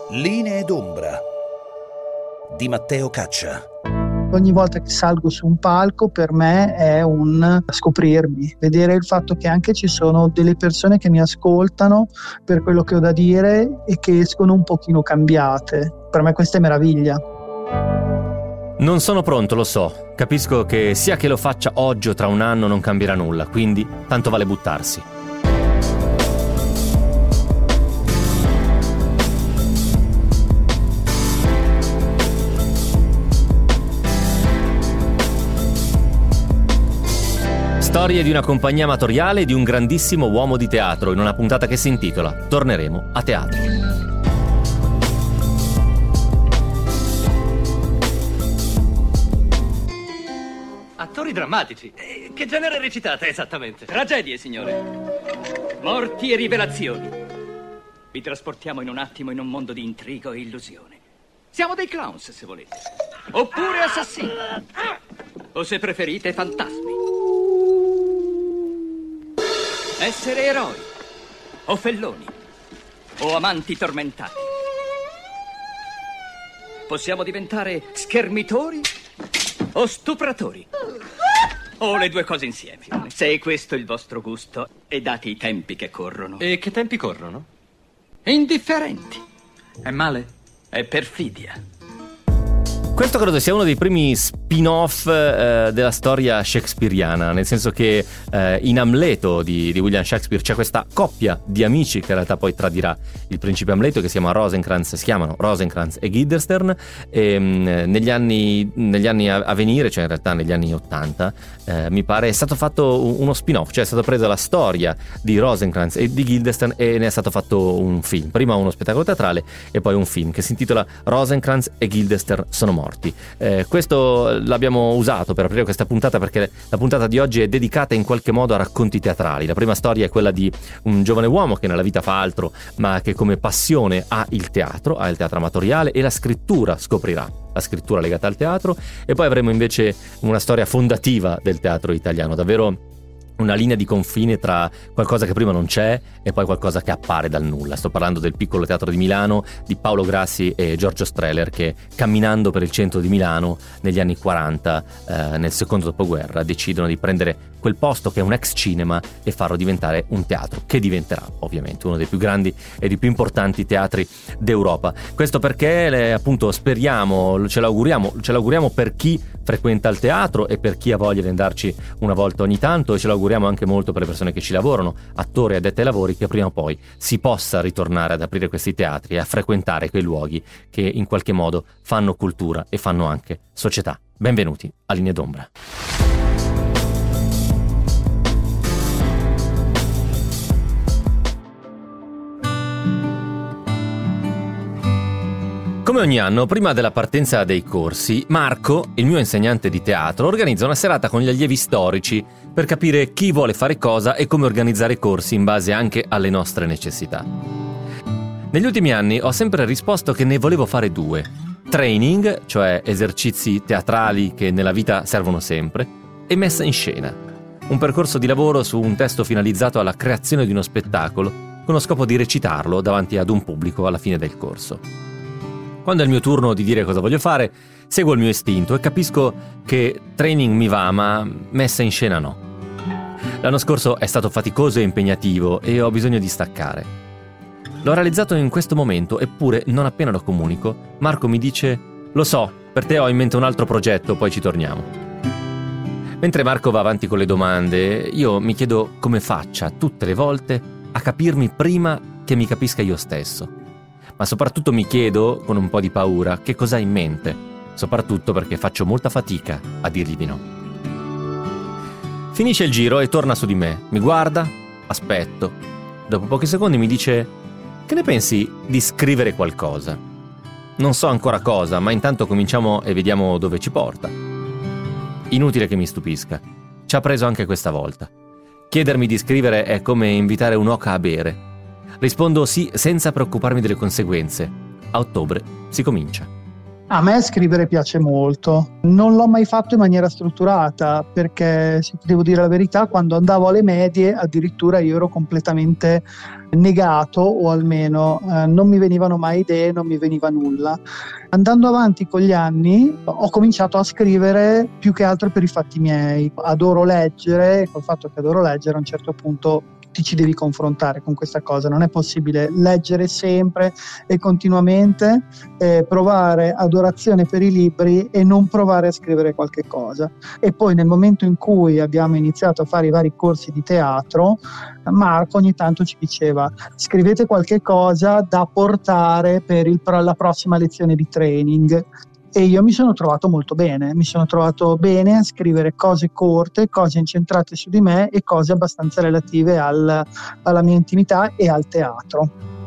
Linee d'ombra di Matteo Caccia. Ogni volta che salgo su un palco per me è un scoprirmi, vedere il fatto che anche ci sono delle persone che mi ascoltano per quello che ho da dire e che escono un pochino cambiate. Per me questa è meraviglia. Non sono pronto, lo so. Capisco che sia che lo faccia oggi o tra un anno non cambierà nulla, quindi tanto vale buttarsi. Storie di una compagnia amatoriale e di un grandissimo uomo di teatro in una puntata che si intitola Torneremo a teatro. Attori drammatici. Che genere recitate esattamente? Tragedie, signore. Morti e rivelazioni. Vi trasportiamo in un attimo in un mondo di intrigo e illusione. Siamo dei clowns, se volete. Oppure assassini. O se preferite, fantasmi. Essere eroi, o felloni, o amanti tormentati. Possiamo diventare schermitori o stupratori, o le due cose insieme. Se è questo il vostro gusto, e dati i tempi che corrono. E che tempi corrono? Indifferenti. È male? È perfidia. Questo credo sia uno dei primi spin-off della storia shakespeariana, nel senso che in Amleto di William Shakespeare c'è questa coppia di amici che in realtà poi tradirà il principe Amleto, che si chiamano Rosencrantz e Guildenstern, e negli anni a venire, cioè in realtà negli anni 80, mi pare è stato fatto uno spin-off, cioè è stata presa la storia di Rosencrantz e di Guildenstern e ne è stato fatto un film, prima uno spettacolo teatrale e poi un film che si intitola Rosencrantz e Guildenstern sono morti. Questo l'abbiamo usato per aprire questa puntata perché la puntata di oggi è dedicata in qualche modo a racconti teatrali. La prima storia è quella di un giovane uomo che nella vita fa altro, ma che come passione ha il teatro amatoriale e la scrittura, scoprirà la scrittura legata al teatro, e poi avremo invece una storia fondativa del teatro italiano, davvero una linea di confine tra qualcosa che prima non c'è e poi qualcosa che appare dal nulla. Sto parlando del Piccolo Teatro di Milano di Paolo Grassi e Giorgio Strehler, che camminando per il centro di Milano negli anni 40, nel secondo dopoguerra, decidono di prendere quel posto che è un ex cinema e farlo diventare un teatro, che diventerà ovviamente uno dei più grandi e dei più importanti teatri d'Europa. Questo perché appunto speriamo, ce l'auguriamo per chi frequenta il teatro e per chi ha voglia di andarci una volta ogni tanto, e ce l'auguriamo anche molto per le persone che ci lavorano, attori e addetti ai lavori, che prima o poi si possa ritornare ad aprire questi teatri e a frequentare quei luoghi che in qualche modo fanno cultura e fanno anche società. Benvenuti a Linee d'ombra. Come ogni anno, prima della partenza dei corsi, Marco, il mio insegnante di teatro, organizza una serata con gli allievi storici per capire chi vuole fare cosa e come organizzare i corsi in base anche alle nostre necessità. Negli ultimi anni ho sempre risposto che ne volevo fare 2: training, cioè esercizi teatrali che nella vita servono sempre, e messa in scena, un percorso di lavoro su un testo finalizzato alla creazione di uno spettacolo con lo scopo di recitarlo davanti ad un pubblico alla fine del corso. Quando è il mio turno di dire cosa voglio fare, seguo il mio istinto e capisco che training mi va, ma messa in scena no. L'anno scorso è stato faticoso e impegnativo e ho bisogno di staccare. L'ho realizzato in questo momento, eppure non appena lo comunico, Marco mi dice: «Lo so, per te ho in mente un altro progetto, poi ci torniamo». Mentre Marco va avanti con le domande, io mi chiedo come faccia tutte le volte a capirmi prima che mi capisca io stesso. Ma soprattutto mi chiedo, con un po' di paura, che cosa ha in mente, soprattutto perché faccio molta fatica a dirgli di no. Finisce il giro e torna su di me, mi guarda, aspetto. Dopo pochi secondi mi dice: «Che ne pensi di scrivere qualcosa?» Non so ancora cosa, ma intanto cominciamo e vediamo dove ci porta. Inutile che mi stupisca, ci ha preso anche questa volta. Chiedermi di scrivere è come invitare un'oca a bere. Rispondo sì senza preoccuparmi delle conseguenze. A ottobre si comincia. A me scrivere piace molto, non l'ho mai fatto in maniera strutturata perché, se ti devo dire la verità, quando andavo alle medie addirittura io ero completamente negato, o almeno non mi venivano mai idee, non mi veniva nulla. Andando avanti con gli anni ho cominciato a scrivere più che altro per i fatti miei. Adoro leggere, e col fatto che adoro leggere a un certo punto ti ci devi confrontare con questa cosa. Non è possibile leggere sempre e continuamente, provare adorazione per i libri e non provare a scrivere qualche cosa. E poi nel momento in cui abbiamo iniziato a fare i vari corsi di teatro, Marco ogni tanto ci diceva: scrivete qualche cosa da portare per la prossima lezione di training. E io mi sono trovato bene a scrivere cose corte, cose incentrate su di me e cose abbastanza relative alla mia intimità e al teatro.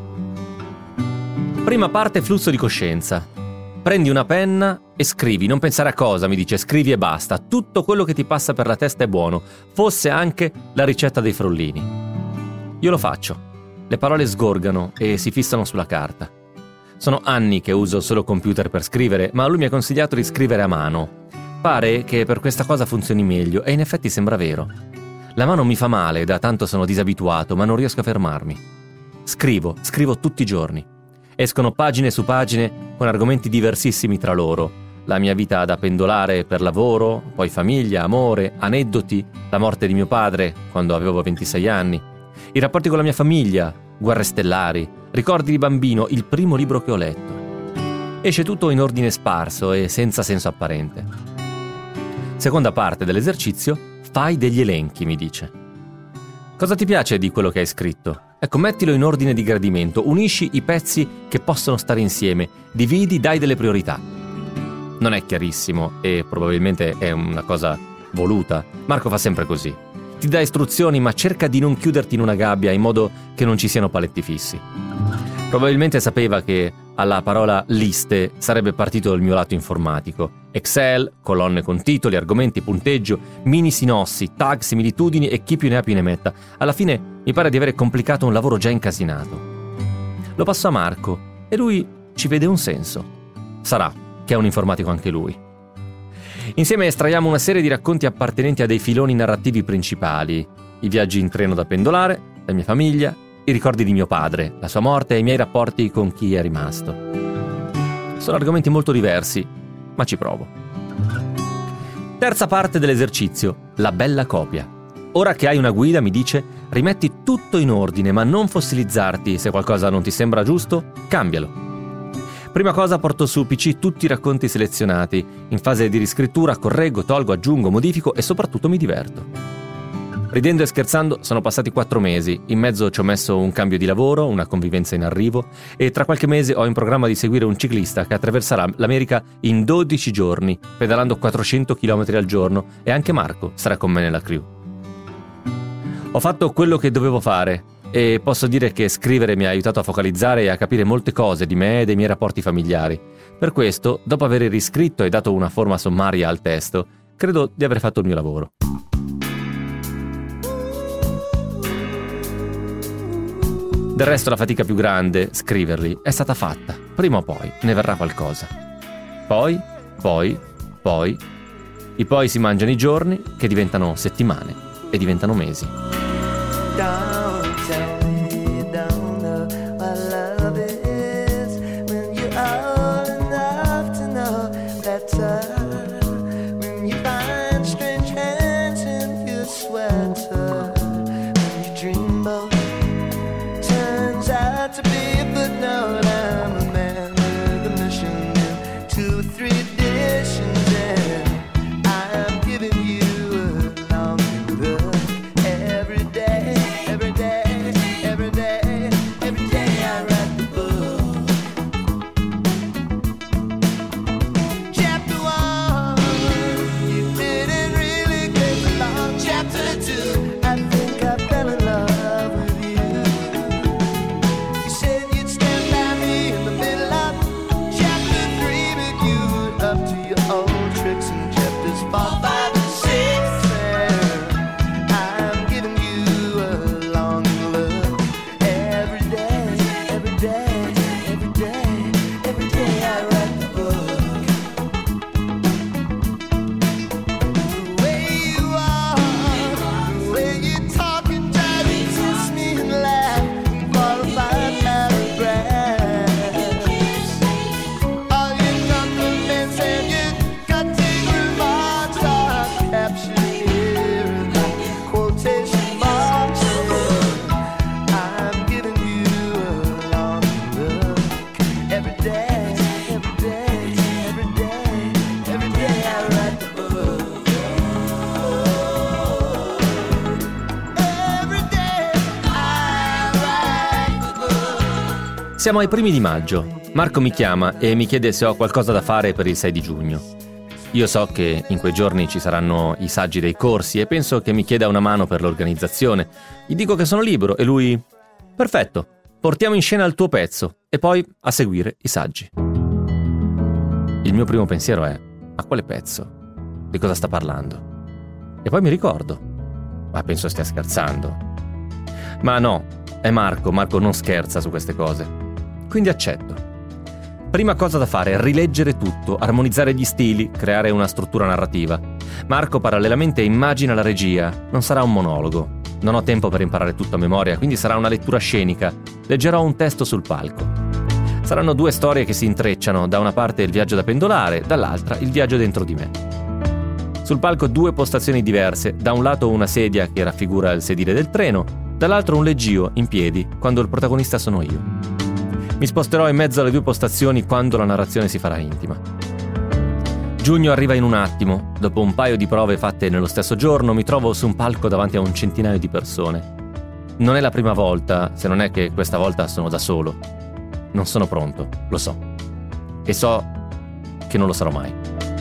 Prima parte, flusso di coscienza. Prendi una penna e scrivi, non pensare a cosa, mi dice, scrivi e basta. Tutto quello che ti passa per la testa è buono, fosse anche la ricetta dei frollini. Io lo faccio. Le parole sgorgano e si fissano sulla carta. Sono anni che uso solo computer per scrivere, ma lui mi ha consigliato di scrivere a mano. Pare che per questa cosa funzioni meglio e in effetti sembra vero. La mano mi fa male, da tanto sono disabituato, ma non riesco a fermarmi. Scrivo tutti i giorni. Escono pagine su pagine con argomenti diversissimi tra loro. La mia vita da pendolare per lavoro, poi famiglia, amore, aneddoti, la morte di mio padre quando avevo 26 anni, i rapporti con la mia famiglia, Guerre stellari, ricordi di bambino, il primo libro che ho letto. Esce tutto in ordine sparso e senza senso apparente. Seconda parte dell'esercizio, fai degli elenchi, mi dice. Cosa ti piace di quello che hai scritto? Ecco, mettilo in ordine di gradimento, unisci i pezzi che possono stare insieme, dividi, dai delle priorità. Non è chiarissimo e probabilmente è una cosa voluta. Marco fa sempre così. Ti dà istruzioni, ma cerca di non chiuderti in una gabbia in modo che non ci siano paletti fissi. Probabilmente sapeva che alla parola liste sarebbe partito il mio lato informatico. Excel, colonne con titoli, argomenti, punteggio, mini sinossi, tag, similitudini e chi più ne ha più ne metta. Alla fine mi pare di avere complicato un lavoro già incasinato. Lo passo a Marco e lui ci vede un senso. Sarà che è un informatico anche lui. Insieme estraiamo una serie di racconti appartenenti a dei filoni narrativi principali: i viaggi in treno da pendolare, la mia famiglia, i ricordi di mio padre, la sua morte e i miei rapporti con chi è rimasto. Sono argomenti molto diversi, ma ci provo. Terza parte dell'esercizio, la bella copia. Ora che hai una guida, mi dice, rimetti tutto in ordine, ma non fossilizzarti. Se qualcosa non ti sembra giusto, cambialo. Prima cosa, porto su PC tutti i racconti selezionati. In fase di riscrittura correggo, tolgo, aggiungo, modifico e soprattutto mi diverto. Ridendo e scherzando sono passati 4 mesi. In mezzo ci ho messo un cambio di lavoro, una convivenza in arrivo e tra qualche mese ho in programma di seguire un ciclista che attraverserà l'America in 12 giorni, pedalando 400 km al giorno, e anche Marco sarà con me nella crew. Ho fatto quello che dovevo fare e posso dire che scrivere mi ha aiutato a focalizzare e a capire molte cose di me e dei miei rapporti familiari. Per questo, dopo aver riscritto e dato una forma sommaria al testo, credo di aver fatto il mio lavoro. Del resto la fatica più grande, scriverli, è stata fatta. Prima o poi ne verrà qualcosa. Poi. I poi si mangiano i giorni, che diventano settimane e diventano mesi. Every day Siamo ai primi di maggio. Marco mi chiama e mi chiede se ho qualcosa da fare per il 6 di giugno. Io so che in quei giorni ci saranno i saggi dei corsi e penso che mi chieda una mano per l'organizzazione. Gli dico che sono libero e lui: perfetto, portiamo in scena il tuo pezzo e poi a seguire i saggi. Il mio primo pensiero è: ma quale pezzo? Di cosa sta parlando? E poi mi ricordo: ma penso stia scherzando. Ma no, è Marco non scherza su queste cose. Quindi accetto. Prima cosa da fare è rileggere tutto, armonizzare gli stili, creare una struttura narrativa. Marco parallelamente immagina la regia, non sarà un monologo. Non ho tempo per imparare tutto a memoria, quindi sarà una lettura scenica. Leggerò un testo sul palco. Saranno 2 storie che si intrecciano, da una parte il viaggio da pendolare, dall'altra il viaggio dentro di me. Sul palco 2 postazioni diverse, da un lato una sedia che raffigura il sedile del treno, dall'altro un leggio in piedi quando il protagonista sono io. Mi sposterò in mezzo alle 2 postazioni quando la narrazione si farà intima. Giugno arriva in un attimo. Dopo un paio di prove fatte nello stesso giorno, mi trovo su un palco davanti a un centinaio di persone. Non è la prima volta, se non è che questa volta sono da solo. Non sono pronto, lo so. E so che non lo sarò mai.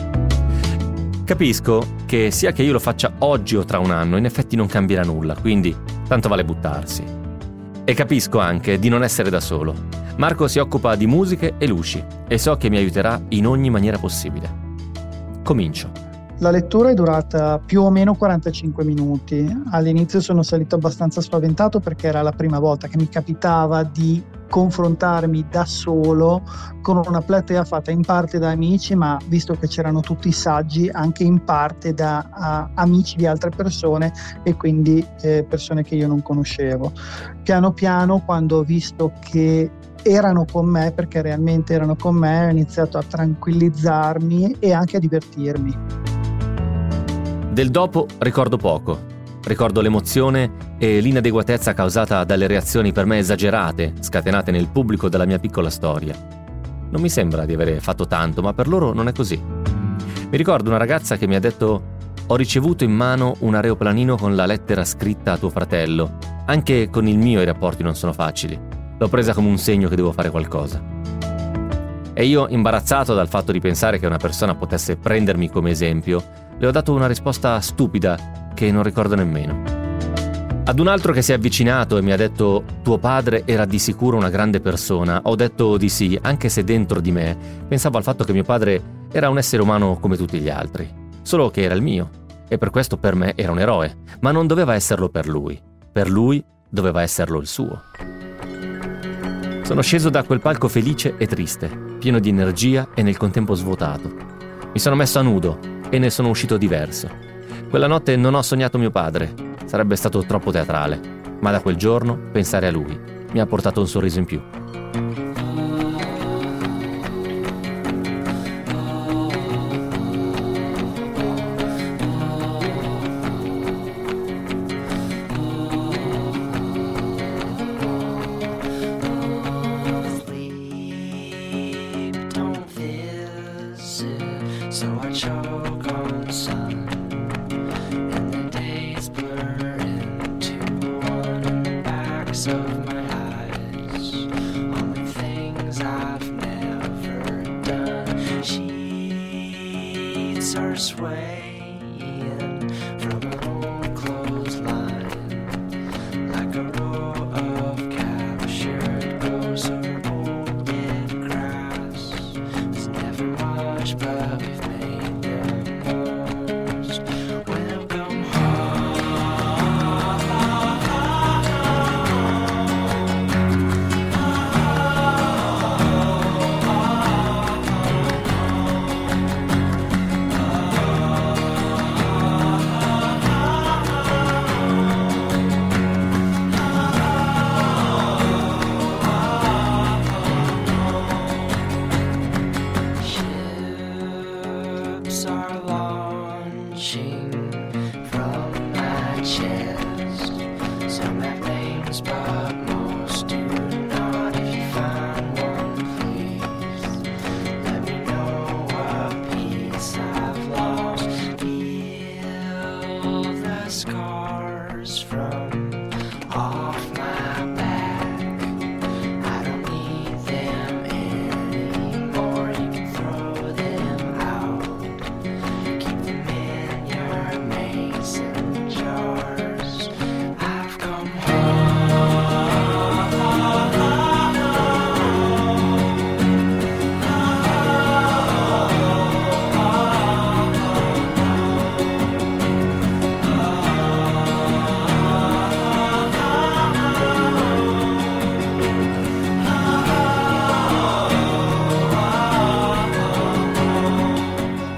Capisco che sia che io lo faccia oggi o tra un anno, in effetti non cambierà nulla, quindi tanto vale buttarsi. E capisco anche di non essere da solo. Marco si occupa di musiche e luci e so che mi aiuterà in ogni maniera possibile. Comincio. La lettura è durata più o meno 45 minuti. All'inizio sono salito abbastanza spaventato perché era la prima volta che mi capitava di confrontarmi da solo con una platea fatta in parte da amici, ma visto che c'erano tutti i saggi, anche in parte da amici di altre persone e quindi persone che io non conoscevo. Piano piano, quando ho visto che erano con me, perché realmente erano con me, ho iniziato a tranquillizzarmi e anche a divertirmi. Del dopo ricordo poco. Ricordo l'emozione e l'inadeguatezza causata dalle reazioni per me esagerate, scatenate nel pubblico dalla mia piccola storia. Non mi sembra di avere fatto tanto, ma per loro non è così. Mi ricordo una ragazza che mi ha detto: ho ricevuto in mano un aeroplanino con la lettera scritta a tuo fratello. Anche con il mio i rapporti non sono facili. L'ho presa come un segno che devo fare qualcosa. E io, imbarazzato dal fatto di pensare che una persona potesse prendermi come esempio, le ho dato una risposta stupida che non ricordo nemmeno. Ad un altro che si è avvicinato e mi ha detto: tuo padre era di sicuro una grande persona, ho detto di sì, anche se dentro di me pensavo al fatto che mio padre era un essere umano come tutti gli altri, solo che era il mio, e per questo per me era un eroe, ma non doveva esserlo per lui doveva esserlo il suo. Sono sceso da quel palco felice e triste, pieno di energia e nel contempo svuotato. Mi sono messo a nudo e ne sono uscito diverso. Quella notte non ho sognato mio padre, sarebbe stato troppo teatrale, ma da quel giorno pensare a lui mi ha portato un sorriso in più.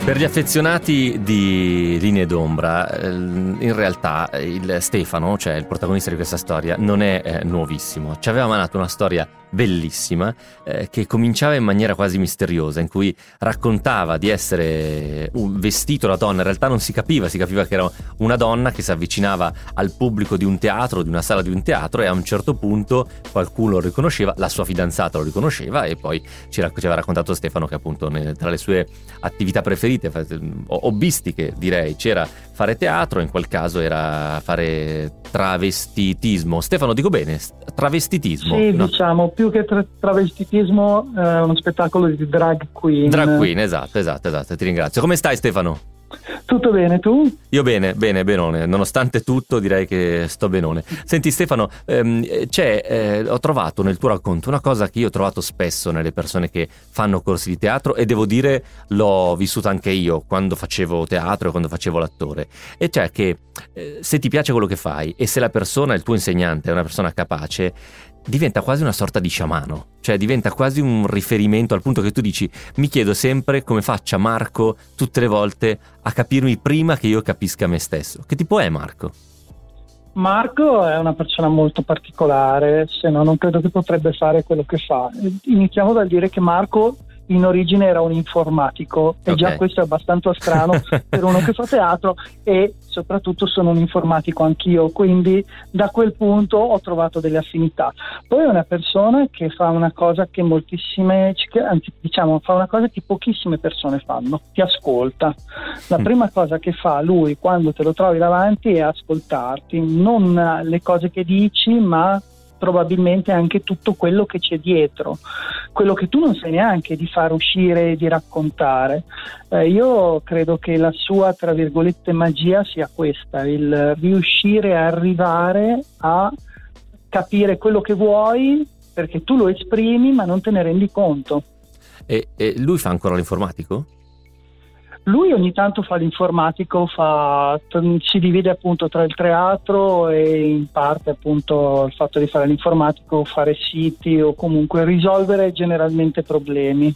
Per gli affezionati di Linee d'ombra, in realtà il Stefano, cioè il protagonista di questa storia, non è nuovissimo. Ci aveva mandato una storia bellissima che cominciava in maniera quasi misteriosa, in cui raccontava di essere vestito da donna. In realtà non si capiva che era una donna che si avvicinava al pubblico di un teatro, di una sala di un teatro, e a un certo punto qualcuno lo riconosceva, la sua fidanzata lo riconosceva, e poi ci aveva raccontato Stefano che appunto tra le sue attività preferite, hobbistiche direi, c'era fare teatro, in quel caso era fare travestitismo. Stefano, dico bene? Travestitismo? Sì, no? Diciamo, più che travestitismo, uno spettacolo di drag queen. Drag queen, esatto, ti ringrazio. Come stai, Stefano? Tutto bene, tu? Io benone, nonostante tutto direi che sto benone. Senti Stefano, ho trovato nel tuo racconto una cosa che io ho trovato spesso nelle persone che fanno corsi di teatro, e devo dire l'ho vissuta anche io quando facevo teatro e quando facevo l'attore, e cioè che se ti piace quello che fai e se la persona, il tuo insegnante, è una persona capace, diventa quasi una sorta di sciamano, cioè diventa quasi un riferimento, al punto che tu dici: mi chiedo sempre come faccia Marco tutte le volte a capirmi prima che io capisca me stesso. Che tipo è Marco? Marco è una persona molto particolare, se no non credo che potrebbe fare quello che fa. Iniziamo dal dire che Marco in origine era un informatico, e già questo è abbastanza strano per uno che fa teatro, e soprattutto sono un informatico anch'io, quindi da quel punto ho trovato delle affinità. Poi è una persona che fa una cosa che fa una cosa che pochissime persone fanno: ti ascolta. La prima cosa che fa lui quando te lo trovi davanti è ascoltarti, non le cose che dici, ma probabilmente anche tutto quello che c'è dietro, quello che tu non sai neanche di far uscire e di raccontare. Io credo che la sua, tra virgolette, magia sia questa: il riuscire a arrivare a capire quello che vuoi, perché tu lo esprimi ma non te ne rendi conto. E lui fa ancora l'informatico? Lui ogni tanto fa l'informatico, si divide appunto tra il teatro e in parte appunto il fatto di fare l'informatico, fare siti o comunque risolvere generalmente problemi.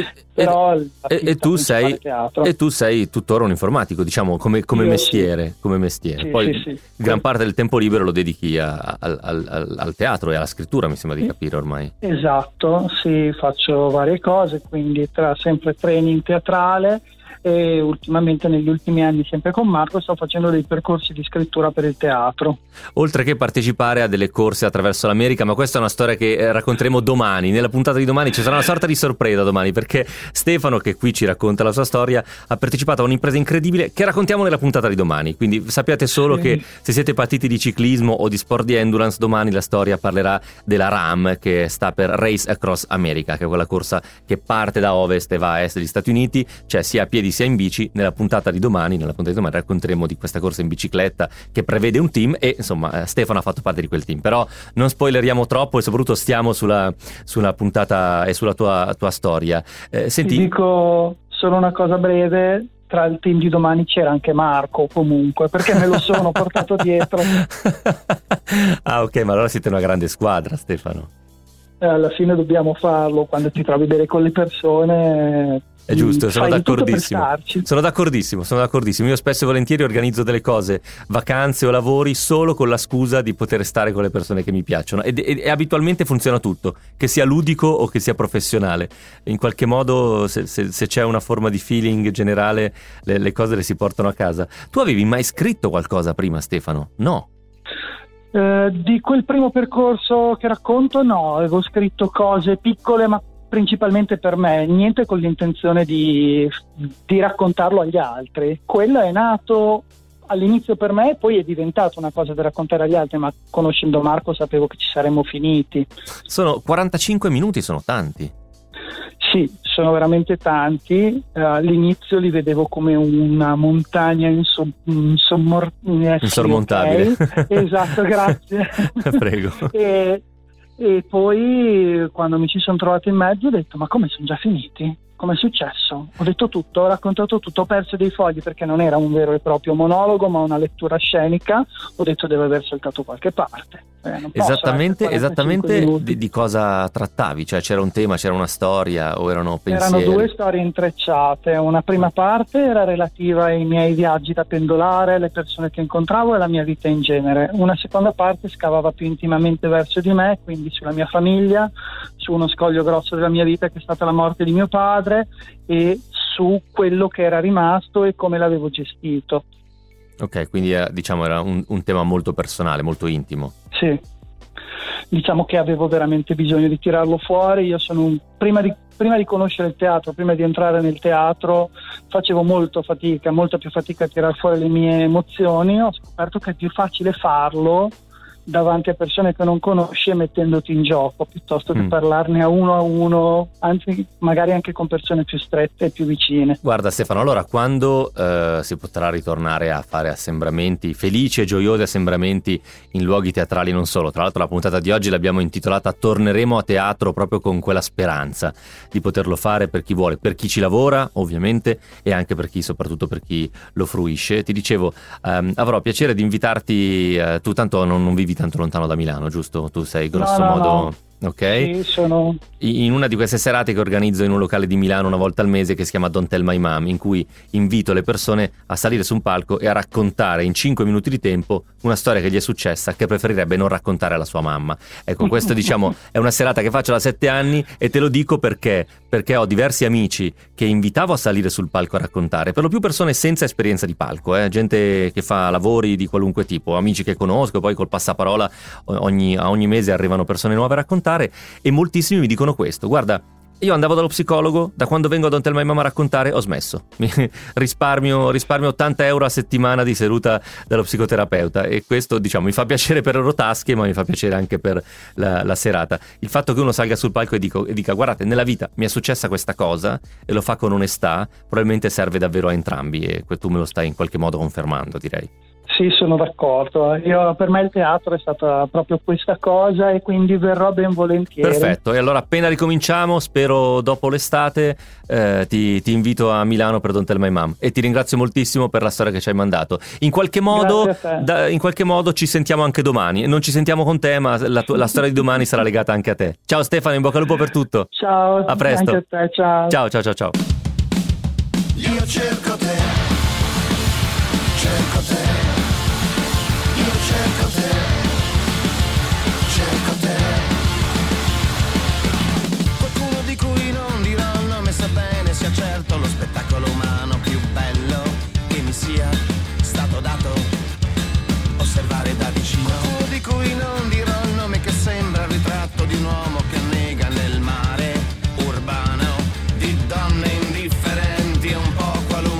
E tu sei tuttora un informatico, diciamo, come mestiere. Sì, Poi sì. gran parte del tempo libero lo dedichi al teatro e alla scrittura, mi sembra di capire ormai. Esatto, sì, faccio varie cose, quindi sempre training teatrale, e ultimamente negli ultimi anni, sempre con Marco, sto facendo dei percorsi di scrittura per il teatro. Oltre che partecipare a delle corse attraverso l'America, ma questa è una storia che racconteremo domani. Nella puntata di domani ci sarà una sorta di sorpresa domani, perché Stefano, che qui ci racconta la sua storia, ha partecipato a un'impresa incredibile che raccontiamo nella puntata di domani. Quindi sappiate solo che se siete partiti di ciclismo o di sport di endurance, domani la storia parlerà della RAM, che sta per Race Across America, che è quella corsa che parte da ovest e va a est degli Stati Uniti, cioè sia a piedi sia in bici. Nella puntata di domani racconteremo di questa corsa in bicicletta che prevede un team, e insomma Stefano ha fatto parte di quel team. Però non spoileriamo troppo, e soprattutto stiamo sulla puntata e sulla tua storia. Senti, ti dico solo una cosa breve: tra il team di domani c'era anche Marco, comunque, perché me lo sono portato dietro. Ah, ok, ma allora siete una grande squadra, Stefano. Alla fine dobbiamo farlo, quando ti trovi bene con le persone. È giusto, sono d'accordissimo. d'accordissimo. Io spesso e volentieri organizzo delle cose, vacanze o lavori, solo con la scusa di poter stare con le persone che mi piacciono, e abitualmente funziona tutto, che sia ludico o che sia professionale. In qualche modo, se c'è una forma di feeling generale, le cose le si portano a casa. Tu avevi mai scritto qualcosa prima, Stefano? No? Di quel primo percorso che racconto, no, avevo scritto cose piccole, ma principalmente per me, niente con l'intenzione di raccontarlo agli altri. Quello è nato all'inizio per me, poi è diventato una cosa da raccontare agli altri, ma conoscendo Marco sapevo che ci saremmo finiti. Sono 45 minuti, sono tanti. Sì, sono veramente tanti. All'inizio li vedevo come una montagna insormontabile. Okay. Esatto, grazie. Prego. E poi quando mi ci sono trovato in mezzo ho detto: ma come, sono già finiti? com'è successo? Ho detto tutto, ho raccontato tutto, ho perso dei fogli perché non era un vero e proprio monologo ma una lettura scenica. Ho detto deve aver saltato qualche parte. Non posso, esattamente di cosa trattavi? Cioè c'era un tema, c'era una storia o erano pensieri? Erano due storie intrecciate. Una prima parte era relativa ai miei viaggi da pendolare, le persone che incontravo e la mia vita in genere. Una seconda parte scavava più intimamente verso di me, quindi sulla mia famiglia, su uno scoglio grosso della mia vita che è stata la morte di mio padre e su quello che era rimasto e come l'avevo gestito. Ok, quindi diciamo era un tema molto personale, molto intimo. Sì, diciamo che avevo veramente bisogno di tirarlo fuori. Io sono prima di conoscere il teatro, prima di entrare nel teatro, facevo molta più fatica a tirar fuori le mie emozioni. Ho scoperto che è più facile farlo davanti a persone che non conosci e mettendoti in gioco piuttosto che parlarne a uno, anzi magari anche con persone più strette e più vicine. Guarda Stefano, allora quando si potrà ritornare a fare assembramenti, felici e gioiosi assembramenti in luoghi teatrali non solo, tra l'altro la puntata di oggi l'abbiamo intitolata Torneremo a teatro proprio con quella speranza di poterlo fare per chi vuole, per chi ci lavora ovviamente e anche per chi, soprattutto per chi lo fruisce. Ti dicevo, avrò piacere di invitarti, tu tanto non vivi tanto lontano da Milano, giusto? Tu sei grosso modo... No. Ok, sì, sono in una di queste serate che organizzo in un locale di Milano una volta al mese che si chiama Don't Tell My Mom, in cui invito le persone a salire su un palco e a raccontare in 5 minuti di tempo una storia che gli è successa che preferirebbe non raccontare alla sua mamma. Ecco, questo diciamo è una serata che faccio da 7 anni e te lo dico perché ho diversi amici che invitavo a salire sul palco a raccontare, per lo più persone senza esperienza di palco, gente che fa lavori di qualunque tipo, amici che conosco, poi col passaparola a ogni mese arrivano persone nuove a raccontare. E moltissimi mi dicono questo: guarda, io andavo dallo psicologo, da quando vengo a Don't Tell My Mom a raccontare ho smesso, risparmio 80 euro a settimana di seduta dallo psicoterapeuta, e questo diciamo mi fa piacere per le loro tasche, ma mi fa piacere anche per la serata. Il fatto che uno salga sul palco e dica guardate, nella vita mi è successa questa cosa, e lo fa con onestà, probabilmente serve davvero a entrambi, e tu me lo stai in qualche modo confermando, direi. Sì, sono d'accordo. Per me il teatro è stata proprio questa cosa e quindi verrò ben volentieri. Perfetto, e allora appena ricominciamo, spero dopo l'estate, ti invito a Milano per Don't Tell My Mom, e ti ringrazio moltissimo per la storia che ci hai mandato. In qualche modo ci sentiamo anche domani. Non ci sentiamo con te, ma la storia di domani sarà legata anche a te. Ciao Stefano, in bocca al lupo per tutto. Ciao, a presto. Anche a te, ciao. Ciao. Io cerco te, cerco te. Io cerco te, cerco te. Qualcuno di cui non dirò il nome sa bene sia certo lo spettacolo umano più bello che mi sia stato dato osservare da vicino. Qualcuno di cui non dirò il nome che sembra il ritratto di un uomo che annega nel mare urbano di donne indifferenti e un po' qualunque.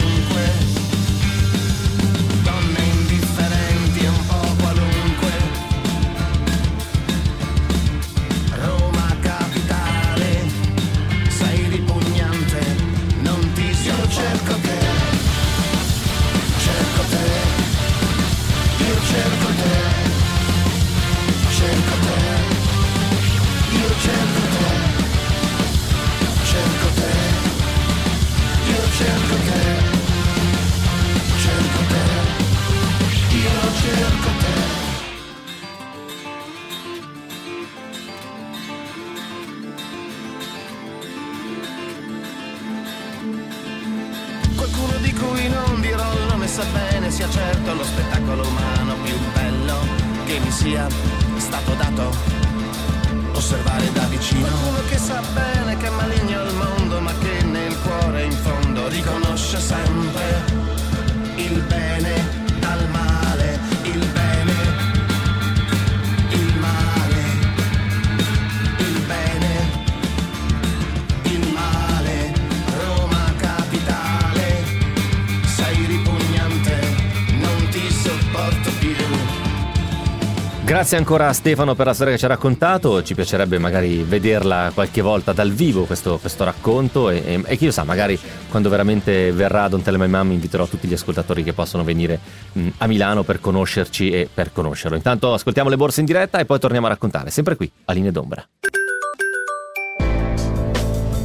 Qualcuno di cui non dirò il nome sa bene sia certo lo spettacolo umano più bello che mi sia stato dato osservare da vicino. Qualcuno che sa bene che è maligno il mondo, ma che nel cuore in fondo riconosce sempre il bene dal male, il bene, il male, il bene, il male. Roma capitale, sei ripugnante, non ti sopporto più. Grazie ancora a Stefano per la storia che ci ha raccontato. Ci piacerebbe magari vederla qualche volta dal vivo questo racconto, e chi lo sa, magari quando veramente verrà Don't Tell My Mom inviterò tutti gli ascoltatori che possono venire a Milano per conoscerci e per conoscerlo. Intanto ascoltiamo le borse in diretta e poi torniamo a raccontare, sempre qui a Linee d'Ombra.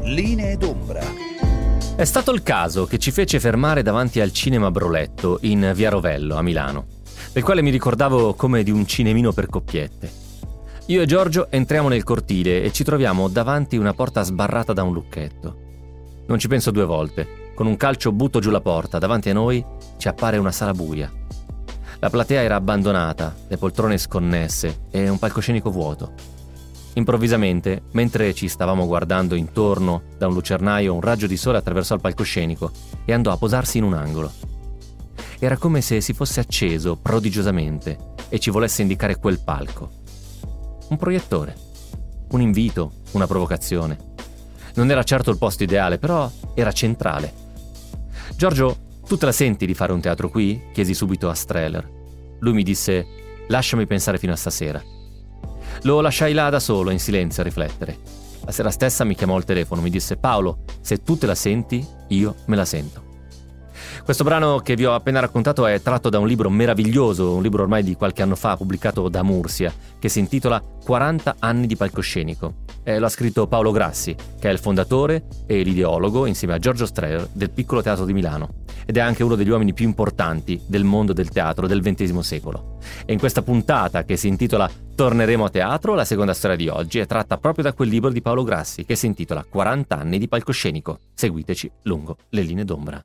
Linee d'ombra. È stato il caso che ci fece fermare davanti al Cinema Broletto in via Rovello a Milano, del quale mi ricordavo come di un cinemino per coppiette. Io e Giorgio entriamo nel cortile e ci troviamo davanti una porta sbarrata da un lucchetto. Non ci penso due volte. Con un calcio butto giù la porta. Davanti a noi ci appare una sala buia. La platea era abbandonata, le poltrone sconnesse e un palcoscenico vuoto. Improvvisamente, mentre ci stavamo guardando intorno da un lucernaio, un raggio di sole attraversò il palcoscenico e andò a posarsi in un angolo. Era come se si fosse acceso prodigiosamente e ci volesse indicare quel palco. Un proiettore, un invito, una provocazione. Non era certo il posto ideale, però era centrale. Giorgio, tu te la senti di fare un teatro qui? Chiesi subito a Streller. Lui mi disse: lasciami pensare fino a stasera. Lo lasciai là da solo, in silenzio, a riflettere. La sera stessa mi chiamò al telefono, mi disse: Paolo, se tu te la senti, io me la sento. Questo brano che vi ho appena raccontato è tratto da un libro meraviglioso, un libro ormai di qualche anno fa pubblicato da Mursia, che si intitola 40 anni di palcoscenico. Lo ha scritto Paolo Grassi, che è il fondatore e l'ideologo, insieme a Giorgio Streller, del Piccolo Teatro di Milano, ed è anche uno degli uomini più importanti del mondo del teatro del XX secolo. E in questa puntata, che si intitola Torneremo a teatro, la seconda storia di oggi è tratta proprio da quel libro di Paolo Grassi, che si intitola 40 anni di palcoscenico. Seguiteci lungo le linee d'ombra.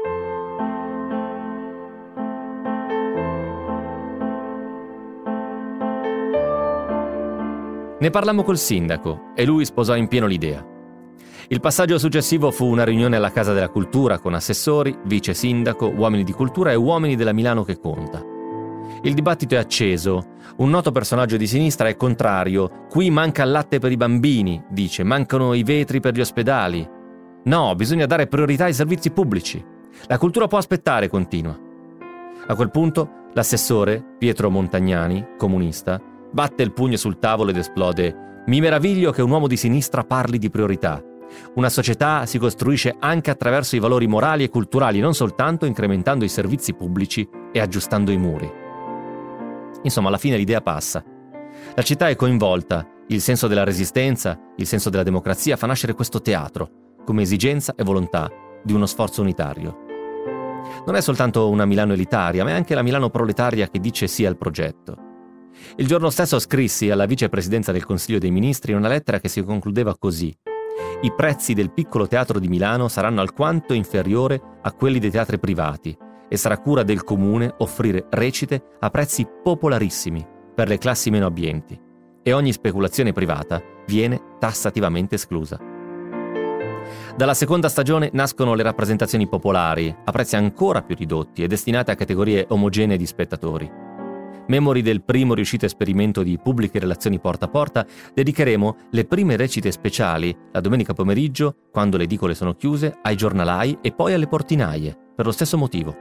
Ne parlammo col sindaco e lui sposò in pieno l'idea. Il passaggio successivo fu una riunione alla Casa della Cultura con assessori, vice sindaco, uomini di cultura e uomini della Milano che conta. Il dibattito è acceso. Un noto personaggio di sinistra è contrario. Qui manca il latte per i bambini, dice, mancano i vetri per gli ospedali. No, bisogna dare priorità ai servizi pubblici. La cultura può aspettare, continua. A quel punto l'assessore, Pietro Montagnani, comunista, batte il pugno sul tavolo ed esplode: mi meraviglio che un uomo di sinistra parli di priorità. Una società si costruisce anche attraverso i valori morali e culturali, non soltanto incrementando i servizi pubblici e aggiustando i muri. Insomma, alla fine l'idea passa. La città è coinvolta, il senso della resistenza, il senso della democrazia fa nascere questo teatro, come esigenza e volontà di uno sforzo unitario. Non è soltanto una Milano elitaria, ma è anche la Milano proletaria che dice sì al progetto. Il giorno stesso scrissi alla vicepresidenza del Consiglio dei Ministri una lettera che si concludeva così: i prezzi del Piccolo Teatro di Milano saranno alquanto inferiori a quelli dei teatri privati e sarà cura del comune offrire recite a prezzi popolarissimi per le classi meno abbienti e ogni speculazione privata viene tassativamente esclusa. Dalla seconda stagione nascono le rappresentazioni popolari a prezzi ancora più ridotti e destinate a categorie omogenee di spettatori. Memori del primo riuscito esperimento di pubbliche relazioni porta a porta, dedicheremo le prime recite speciali la domenica pomeriggio, quando le edicole sono chiuse, ai giornalai e poi alle portinaie, per lo stesso motivo.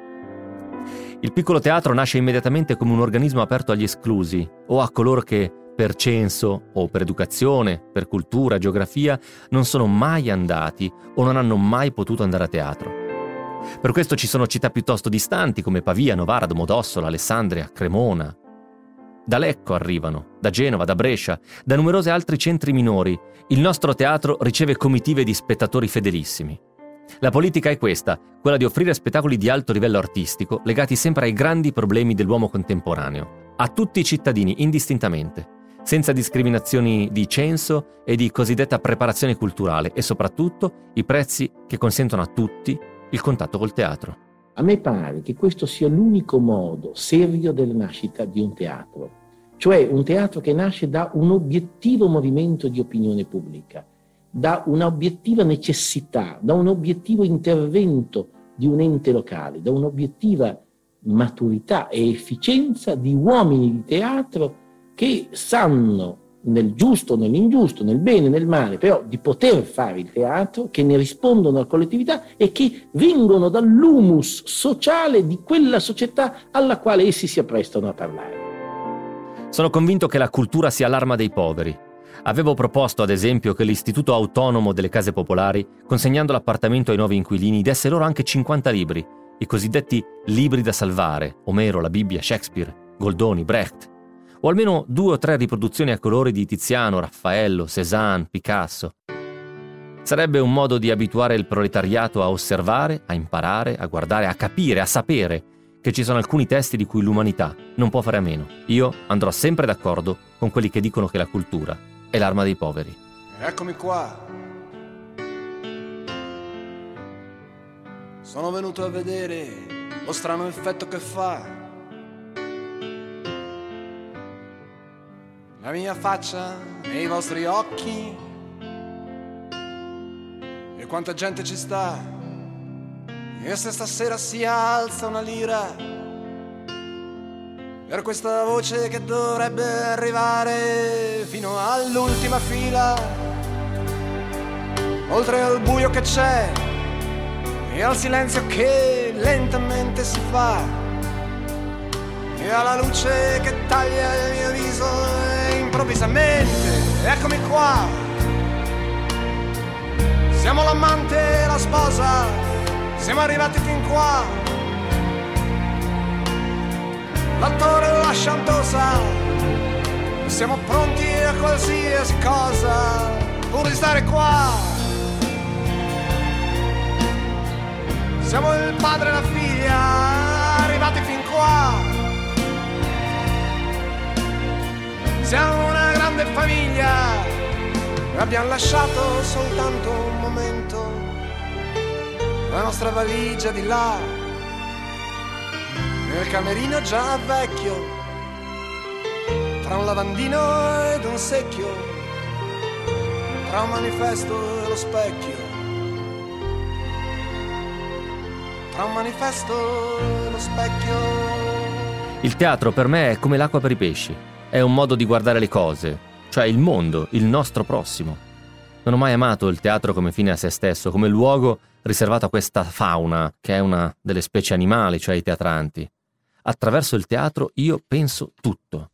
Il Piccolo Teatro nasce immediatamente come un organismo aperto agli esclusi o a coloro che, per censo o per educazione, per cultura, geografia, non sono mai andati o non hanno mai potuto andare a teatro. Per questo ci sono città piuttosto distanti come Pavia, Novara, Domodossola, Alessandria, Cremona. Da Lecco arrivano, da Genova, da Brescia, da numerosi altri centri minori. Il nostro teatro riceve comitive di spettatori fedelissimi. La politica è questa, quella di offrire spettacoli di alto livello artistico legati sempre ai grandi problemi dell'uomo contemporaneo, a tutti i cittadini indistintamente, senza discriminazioni di censo e di cosiddetta preparazione culturale e soprattutto i prezzi che consentono a tutti il contatto col teatro. A me pare che questo sia l'unico modo serio della nascita di un teatro, cioè un teatro che nasce da un obiettivo movimento di opinione pubblica, da un'obiettiva necessità, da un obiettivo intervento di un ente locale, da un'obiettiva maturità e efficienza di uomini di teatro che sanno nel giusto, nell'ingiusto, nel bene, nel male, però di poter fare il teatro, che ne rispondono alla collettività e che vengono dall'humus sociale di quella società alla quale essi si apprestano a parlare. Sono convinto che la cultura sia l'arma dei poveri. Avevo proposto, ad esempio, che l'Istituto Autonomo delle Case Popolari, consegnando l'appartamento ai nuovi inquilini, desse loro anche 50 libri, i cosiddetti libri da salvare, Omero, la Bibbia, Shakespeare, Goldoni, Brecht, o almeno 2 o 3 riproduzioni a colori di Tiziano, Raffaello, Cézanne, Picasso. Sarebbe un modo di abituare il proletariato a osservare, a imparare, a guardare, a capire, a sapere che ci sono alcuni testi di cui l'umanità non può fare a meno. Io andrò sempre d'accordo con quelli che dicono che la cultura è l'arma dei poveri. Eccomi qua. Sono venuto a vedere lo strano effetto che fa la mia faccia nei vostri occhi e quanta gente ci sta. E se stasera si alza una lira per questa voce che dovrebbe arrivare fino all'ultima fila, oltre al buio che c'è e al silenzio che lentamente si fa e alla luce che taglia il mio viso e improvvisamente eccomi qua. Siamo l'amante e la sposa, siamo arrivati fin qua. L'attore e la chantosa, siamo pronti a qualsiasi cosa pur di stare qua. Siamo il padre e la figlia, arrivati fin qua. Siamo una grande famiglia e abbiamo lasciato soltanto un momento la nostra valigia di là nel camerino già vecchio, tra un lavandino ed un secchio, tra un manifesto e lo specchio, tra un manifesto e lo specchio. Il teatro per me è come l'acqua per i pesci, è un modo di guardare le cose, cioè il mondo, il nostro prossimo. Non ho mai amato il teatro come fine a se stesso, come luogo riservato a questa fauna, che è una delle specie animali, cioè i teatranti. Attraverso il teatro io penso tutto.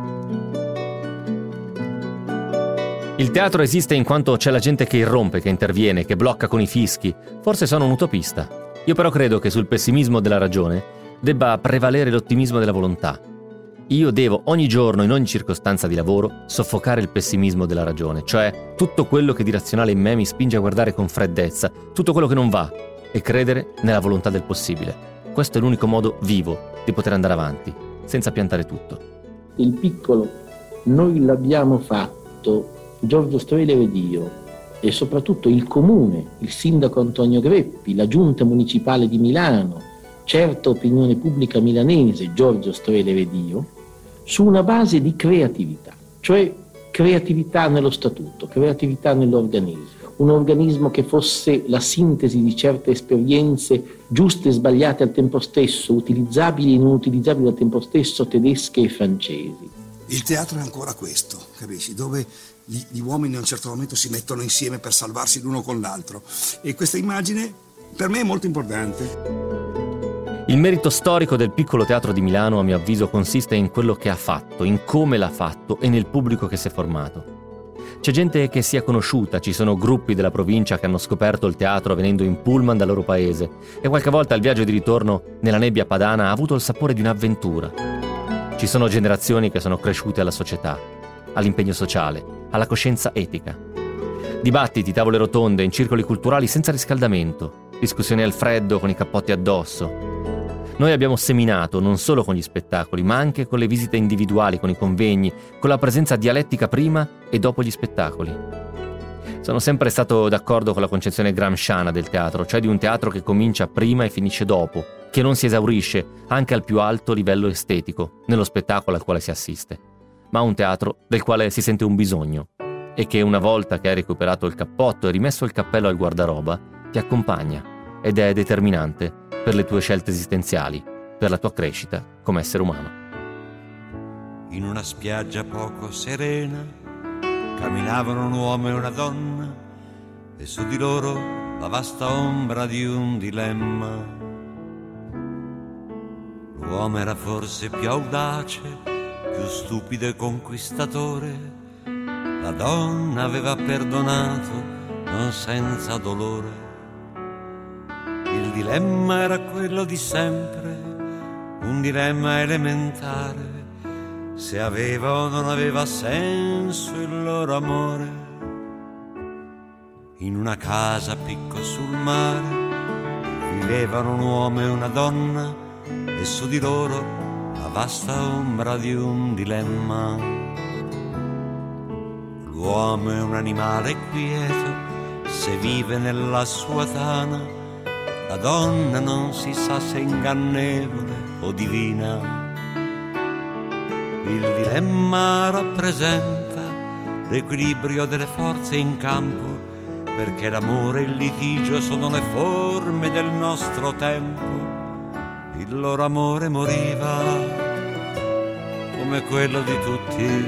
Il teatro esiste in quanto c'è la gente che irrompe, che interviene, che blocca con i fischi. Forse sono un utopista. Io però credo che sul pessimismo della ragione debba prevalere l'ottimismo della volontà. Io devo ogni giorno, in ogni circostanza di lavoro, soffocare il pessimismo della ragione, cioè tutto quello che di razionale in me mi spinge a guardare con freddezza, tutto quello che non va, e credere nella volontà del possibile. Questo è l'unico modo vivo di poter andare avanti, senza piantare tutto. Il piccolo noi l'abbiamo fatto, Giorgio Strehler ed io, e soprattutto il comune, il sindaco Antonio Greppi, la giunta municipale di Milano, certa opinione pubblica milanese, Giorgio Strehler ed io, su una base di creatività, cioè creatività nello statuto, creatività nell'organismo. Un organismo che fosse la sintesi di certe esperienze giuste e sbagliate al tempo stesso, utilizzabili e non utilizzabili al tempo stesso, tedesche e francesi. Il teatro è ancora questo, capisci? Dove gli uomini a un certo momento si mettono insieme per salvarsi l'uno con l'altro. E questa immagine per me è molto importante. Il merito storico del piccolo teatro di Milano, a mio avviso, consiste in quello che ha fatto, in come l'ha fatto e nel pubblico che si è formato. C'è gente che si è conosciuta, ci sono gruppi della provincia che hanno scoperto il teatro venendo in pullman dal loro paese e qualche volta il viaggio di ritorno nella nebbia padana ha avuto il sapore di un'avventura. Ci sono generazioni che sono cresciute alla società, all'impegno sociale, alla coscienza etica. Dibattiti, tavole rotonde, in circoli culturali senza riscaldamento, discussioni al freddo con i cappotti addosso. Noi abbiamo seminato non solo con gli spettacoli, ma anche con le visite individuali, con i convegni, con la presenza dialettica prima e dopo gli spettacoli. Sono sempre stato d'accordo con la concezione gramsciana del teatro, cioè di un teatro che comincia prima e finisce dopo, che non si esaurisce anche al più alto livello estetico, nello spettacolo al quale si assiste, ma un teatro del quale si sente un bisogno e che una volta che hai recuperato il cappotto e rimesso il cappello al guardaroba, ti accompagna ed è determinante per le tue scelte esistenziali, per la tua crescita come essere umano. In una spiaggia poco serena camminavano un uomo e una donna e su di loro la vasta ombra di un dilemma. L'uomo era forse più audace, più stupido e conquistatore. La donna aveva perdonato, non senza dolore. Il dilemma era quello di sempre, un dilemma elementare, se aveva o non aveva senso il loro amore. In una casa piccola sul mare vivevano un uomo e una donna, e su di loro la vasta ombra di un dilemma. L'uomo è un animale quieto, se vive nella sua tana, la donna non si sa se ingannevole o divina. Il dilemma rappresenta l'equilibrio delle forze in campo, perché l'amore e il litigio sono le forme del nostro tempo. Il loro amore moriva come quello di tutti,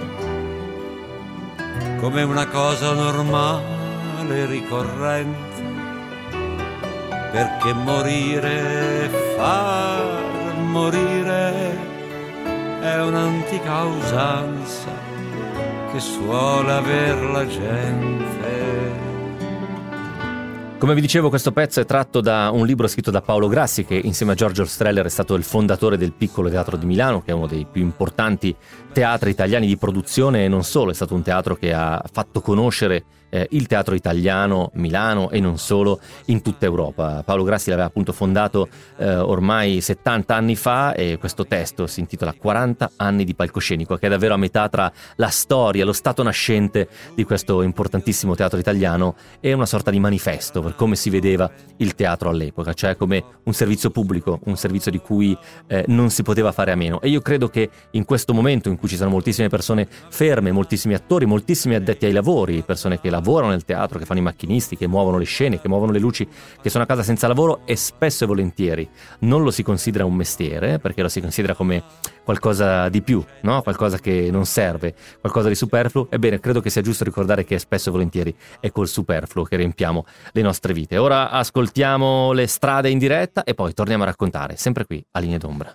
come una cosa normale, ricorrente, perché morire, far morire è un'antica usanza che suole aver la gente. Come vi dicevo, questo pezzo è tratto da un libro scritto da Paolo Grassi, che insieme a Giorgio Streller è stato il fondatore del Piccolo Teatro di Milano, che è uno dei più importanti teatri italiani di produzione, e non solo, è stato un teatro che ha fatto conoscere il teatro italiano, Milano e non solo, in tutta Europa. Paolo Grassi l'aveva appunto fondato ormai 70 anni fa, e questo testo si intitola 40 anni di palcoscenico, che è davvero a metà tra la storia, lo stato nascente di questo importantissimo teatro italiano e una sorta di manifesto per come si vedeva il teatro all'epoca, cioè come un servizio pubblico, un servizio di cui non si poteva fare a meno. E io credo che in questo momento in cui ci sono moltissime persone ferme, moltissimi attori, moltissimi addetti ai lavori, persone che lavorano nel teatro, che fanno i macchinisti, che muovono le scene, che muovono le luci, che sono a casa senza lavoro, e spesso e volentieri non lo si considera un mestiere, perché lo si considera come qualcosa di più, no? Qualcosa che non serve, qualcosa di superfluo. Ebbene, credo che sia giusto ricordare che spesso e volentieri è col superfluo che riempiamo le nostre vite. Ora ascoltiamo Le strade in diretta e poi torniamo a raccontare, sempre qui a Linee d'Ombra.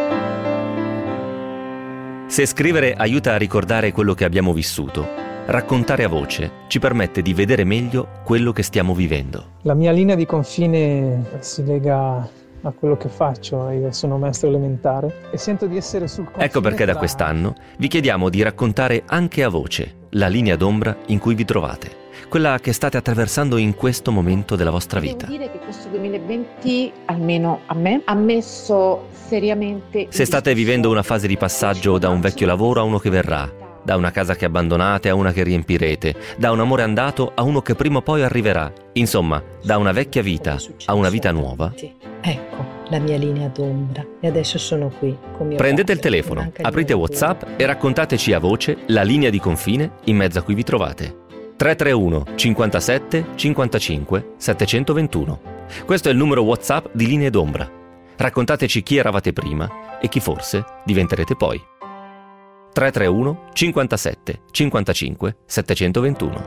Se scrivere aiuta a ricordare quello che abbiamo vissuto, raccontare a voce ci permette di vedere meglio quello che stiamo vivendo. La mia linea di confine si lega a quello che faccio. Io sono maestro elementare e sento di essere sul confine. Ecco perché da quest'anno vi chiediamo di raccontare anche a voce la linea d'ombra in cui vi trovate, quella che state attraversando in questo momento della vostra vita. Devo dire che questo 2020, almeno a me, ha messo seriamente... Se state vivendo una fase di passaggio da un vecchio lavoro a uno che verrà, da una casa che abbandonate a una che riempirete, da un amore andato a uno che prima o poi arriverà, insomma, da una vecchia vita a una vita nuova. Ecco la mia linea d'ombra, e adesso sono qui con mio Prendete padre, il telefono, aprite WhatsApp e raccontateci a voce la linea di confine in mezzo a cui vi trovate. 331 57 55 721. Questo è il numero WhatsApp di Linee d'Ombra. Raccontateci chi eravate prima e chi forse diventerete poi. 331 57 55 721.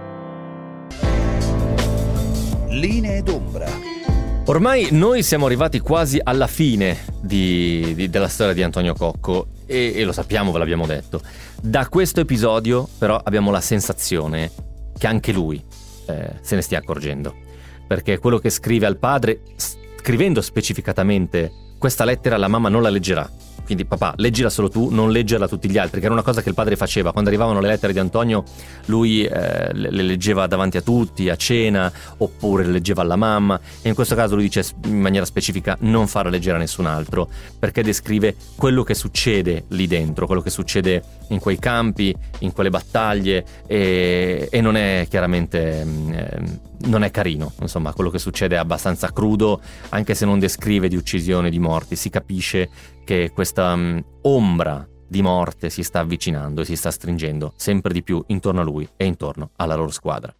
Linee d'Ombra. Ormai noi siamo arrivati quasi alla fine della storia di Antonio Cocco e lo sappiamo, ve l'abbiamo detto. Da questo episodio però abbiamo la sensazione che anche lui se ne stia accorgendo, perché quello che scrive al padre, scrivendo specificatamente questa lettera, la mamma non la leggerà. Quindi papà, leggila solo tu, non leggerla a tutti gli altri, che era una cosa che il padre faceva. Quando arrivavano le lettere di Antonio, lui le leggeva davanti a tutti, a cena, oppure le leggeva alla mamma. E in questo caso lui dice in maniera specifica non farla leggere a nessun altro, perché descrive quello che succede lì dentro, quello che succede in quei campi, in quelle battaglie, e non è chiaramente non è carino. Insomma, quello che succede è abbastanza crudo, anche se non descrive di uccisioni, di morti. Si capisce che questa ombra di morte si sta avvicinando e si sta stringendo sempre di più intorno a lui e intorno alla loro squadra.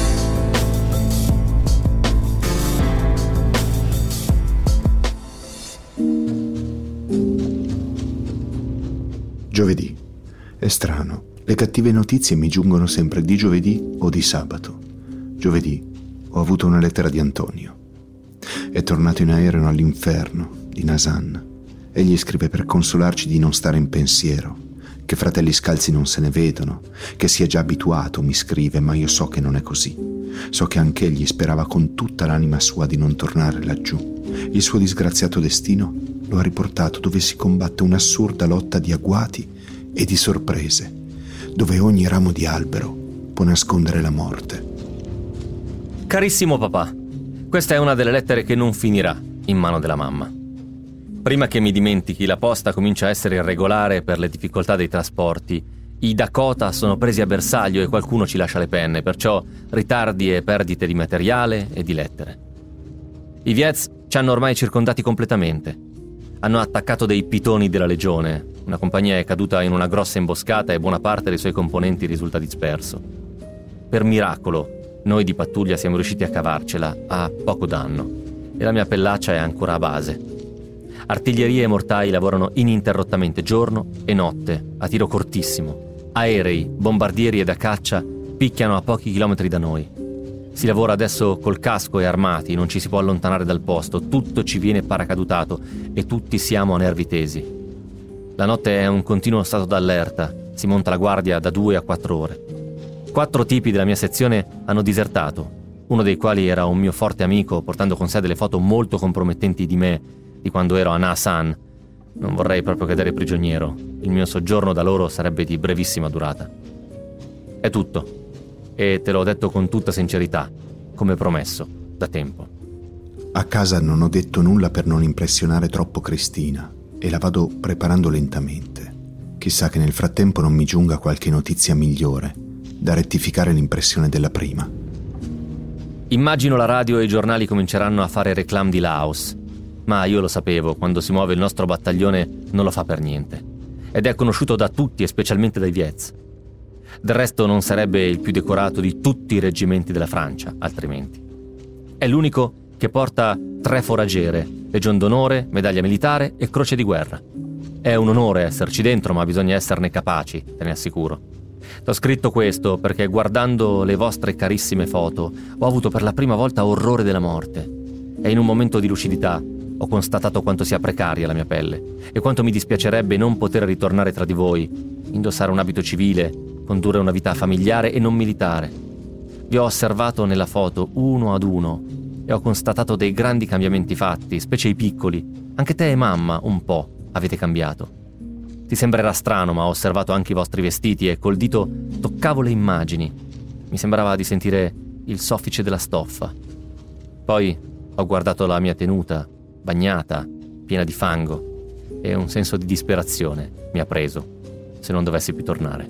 Giovedì. È strano, le cattive notizie mi giungono sempre di giovedì o di sabato. Giovedì ho avuto una lettera di Antonio. È tornato in aereo all'inferno di Nasan. Egli scrive per consolarci di non stare in pensiero, che fratelli scalzi non se ne vedono, che si è già abituato, mi scrive, ma io so che non è così. So che anch'egli sperava con tutta l'anima sua di non tornare laggiù. Il suo disgraziato destino lo ha riportato dove si combatte un'assurda lotta di agguati e di sorprese, dove ogni ramo di albero può nascondere la morte. Carissimo papà, questa è una delle lettere che non finirà in mano della mamma. Prima che mi dimentichi, la posta comincia a essere irregolare per le difficoltà dei trasporti. I Dakota sono presi a bersaglio e qualcuno ci lascia le penne, perciò ritardi e perdite di materiale e di lettere. I Viets ci hanno ormai circondati completamente. Hanno attaccato dei pitoni della legione. Una compagnia è caduta in una grossa imboscata e buona parte dei suoi componenti risulta disperso. Per miracolo, noi di pattuglia siamo riusciti a cavarcela a poco danno e la mia pellaccia è ancora a base. Artiglierie e mortai lavorano ininterrottamente giorno e notte, a tiro cortissimo. Aerei, bombardieri e da caccia picchiano a pochi chilometri da noi. Si lavora adesso col casco e armati, non ci si può allontanare dal posto, tutto ci viene paracadutato e tutti siamo a nervi tesi. La notte è un continuo stato d'allerta, si monta la guardia da 2 a 4 ore. 4 tipi della mia sezione hanno disertato, uno dei quali era un mio forte amico, portando con sé delle foto molto compromettenti di me, di quando ero a Na San. Non vorrei proprio cadere prigioniero. Il mio soggiorno da loro sarebbe di brevissima durata. È tutto. E te l'ho detto con tutta sincerità, come promesso, da tempo. A casa non ho detto nulla per non impressionare troppo Cristina e la vado preparando lentamente. Chissà che nel frattempo non mi giunga qualche notizia migliore da rettificare l'impressione della prima. Immagino la radio e i giornali cominceranno a fare reclam di Laos. Ma io lo sapevo, quando si muove il nostro battaglione non lo fa per niente. Ed è conosciuto da tutti e specialmente dai Viets. Del resto non sarebbe il più decorato di tutti i reggimenti della Francia, altrimenti. È l'unico che porta 3 foragiere, Legion d'Onore, Medaglia Militare e Croce di Guerra. È un onore esserci dentro, ma bisogna esserne capaci, te ne assicuro. T'ho scritto questo perché guardando le vostre carissime foto ho avuto per la prima volta orrore della morte. E in un momento di lucidità ho constatato quanto sia precaria la mia pelle e quanto mi dispiacerebbe non poter ritornare tra di voi, indossare un abito civile, condurre una vita familiare e non militare. Vi ho osservato nella foto uno ad uno e ho constatato dei grandi cambiamenti fatti, specie i piccoli. Anche te e mamma, un po', avete cambiato. Ti sembrerà strano, ma ho osservato anche i vostri vestiti e col dito toccavo le immagini. Mi sembrava di sentire il soffice della stoffa. Poi ho guardato la mia tenuta, bagnata, piena di fango, e un senso di disperazione mi ha preso, se non dovessi più tornare.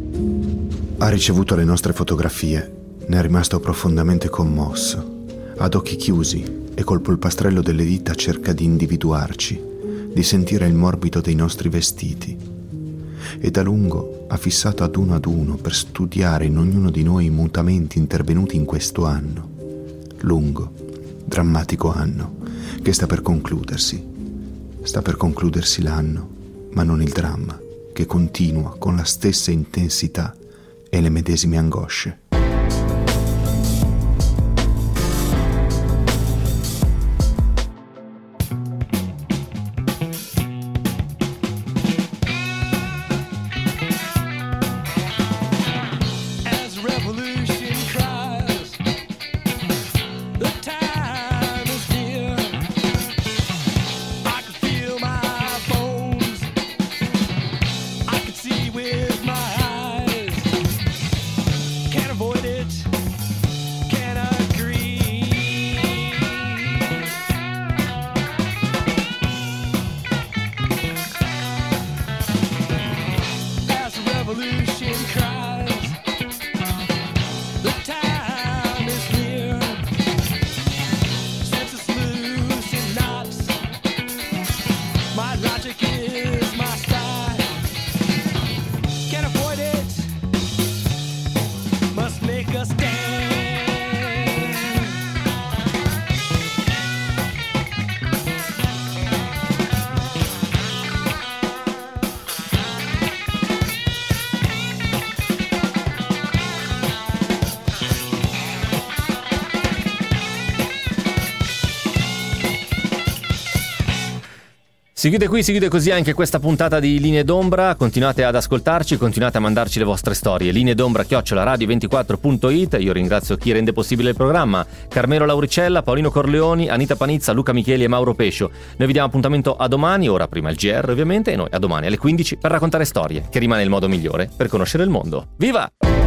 Ha ricevuto le nostre fotografie, ne è rimasto profondamente commosso. Ad occhi chiusi e col polpastrello delle dita cerca di individuarci, di sentire il morbido dei nostri vestiti. E da lungo ha fissato ad uno per studiare in ognuno di noi i mutamenti intervenuti in questo anno. Lungo, drammatico anno, che sta per concludersi. Sta per concludersi l'anno, ma non il dramma, che continua con la stessa intensità e le medesime angosce. Si chiude così anche questa puntata di Linee d'Ombra. Continuate ad ascoltarci, continuate a mandarci le vostre storie. lineedombra@radio24.it. Io ringrazio chi rende possibile il programma: Carmelo Lauricella, Paolino Corleoni, Anita Panizza, Luca Micheli e Mauro Pescio. Noi vi diamo appuntamento a domani, ora prima il GR ovviamente, e noi a domani alle 15 per raccontare storie, che rimane il modo migliore per conoscere il mondo. Viva!